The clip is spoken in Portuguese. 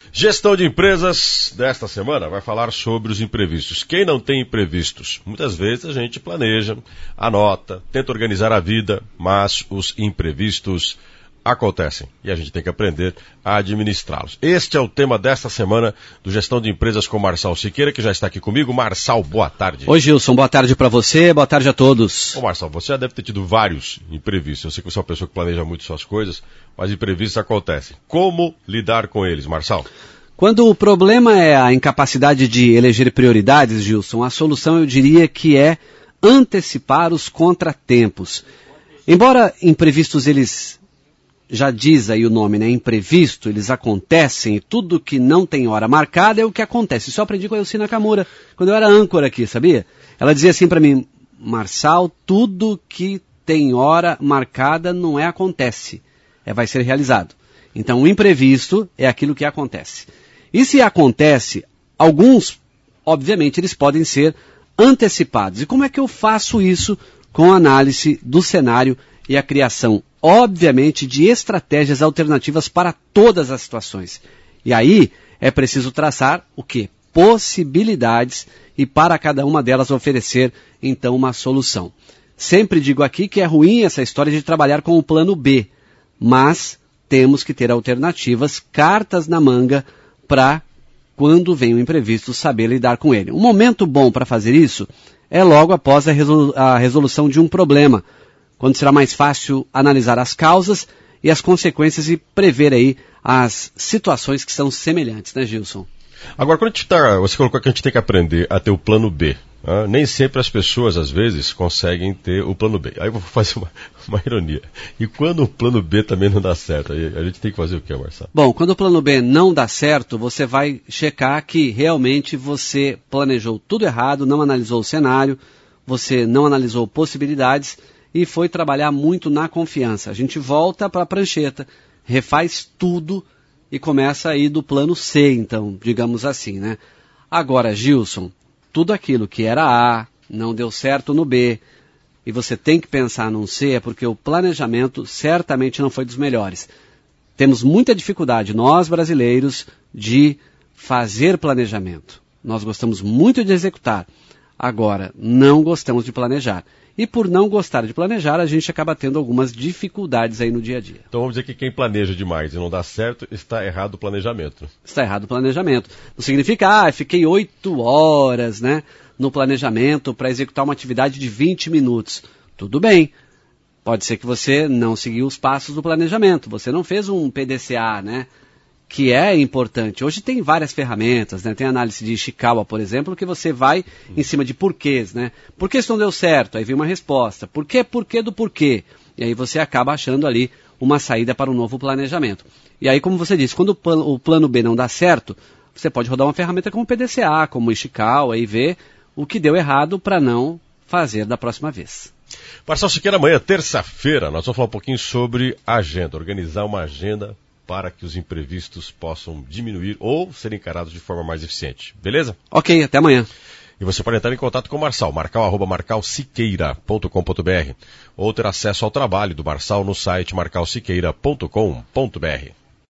Gestão de empresas desta semana vai falar sobre os imprevistos. Quem não tem imprevistos? Muitas vezes a gente planeja, anota, tenta organizar a vida, mas os imprevistos acontecem e a gente tem que aprender a administrá-los. Este é o tema desta semana do Gestão de Empresas com Marçal Siqueira, que já está aqui comigo. Marçal, boa tarde. Oi, Gilson, boa tarde para você, boa tarde a todos. Ô Marçal, você já deve ter tido vários imprevistos. Eu sei que você é uma pessoa que planeja muito suas coisas, mas imprevistos acontecem. Como lidar com eles, Marçal? Quando o problema é a incapacidade de eleger prioridades, Gilson, a solução eu diria que é antecipar os contratempos. Embora imprevistos eles... Já diz aí o nome, né? Imprevisto, eles acontecem e tudo que não tem hora marcada é o que acontece. Isso eu aprendi com a Elci Nakamura, quando eu era âncora aqui, sabia? Ela dizia assim para mim, Marçal, tudo que tem hora marcada não acontece, vai ser realizado. Então o imprevisto é aquilo que acontece. E se acontece, alguns, obviamente, eles podem ser antecipados. E como é que eu faço isso com a análise do cenário e a criação, obviamente, de estratégias alternativas para todas as situações. E aí é preciso traçar o quê? Possibilidades e para cada uma delas oferecer, então, uma solução. Sempre digo aqui que é ruim essa história de trabalhar com o plano B, mas temos que ter alternativas, cartas na manga, para, quando vem o imprevisto, saber lidar com ele. Um momento bom para fazer isso é logo após a resolução de um problema, quando será mais fácil analisar as causas e as consequências e prever aí as situações que são semelhantes, né, Gilson? Agora, quando você colocou que a gente tem que aprender a ter o plano B, né? Nem sempre as pessoas, às vezes, conseguem ter o plano B. Aí eu vou fazer uma ironia. E quando o plano B também não dá certo, aí a gente tem que fazer o quê, Marçal? Bom, quando o plano B não dá certo, você vai checar que realmente você planejou tudo errado, não analisou o cenário, você não analisou possibilidades, e foi trabalhar muito na confiança. A gente volta para a prancheta, refaz tudo e começa aí do plano C, então, digamos assim, né? Agora, Gilson, tudo aquilo que era A, não deu certo no B, e você tem que pensar num C, é porque o planejamento certamente não foi dos melhores. Temos muita dificuldade, nós brasileiros, de fazer planejamento. Nós gostamos muito de executar. Agora, não gostamos de planejar. E por não gostar de planejar, a gente acaba tendo algumas dificuldades aí no dia a dia. Então vamos dizer que quem planeja demais e não dá certo, está errado o planejamento. Está errado o planejamento. Não significa, fiquei 8 horas, né, no planejamento para executar uma atividade de 20 minutos. Tudo bem. Pode ser que você não seguiu os passos do planejamento. Você não fez um PDCA, né? Que é importante. Hoje tem várias ferramentas, né? Tem análise de Ishikawa, por exemplo, que você vai em cima de porquês, né? Por que isso não deu certo? Aí vem uma resposta. Porquê do porquê? E aí você acaba achando ali uma saída para um novo planejamento. E aí, como você disse, quando o plano B não dá certo, você pode rodar uma ferramenta como o PDCA, como o Ishikawa, e ver o que deu errado para não fazer da próxima vez. Marçal Siqueira, amanhã, terça-feira, nós vamos falar um pouquinho sobre agenda, organizar uma agenda para que os imprevistos possam diminuir ou ser encarados de forma mais eficiente. Beleza? Ok, até amanhã. E você pode entrar em contato com o Marçal, marcal@marcalsiqueira.com.br ou ter acesso ao trabalho do Marçal no site marcalsiqueira.com.br.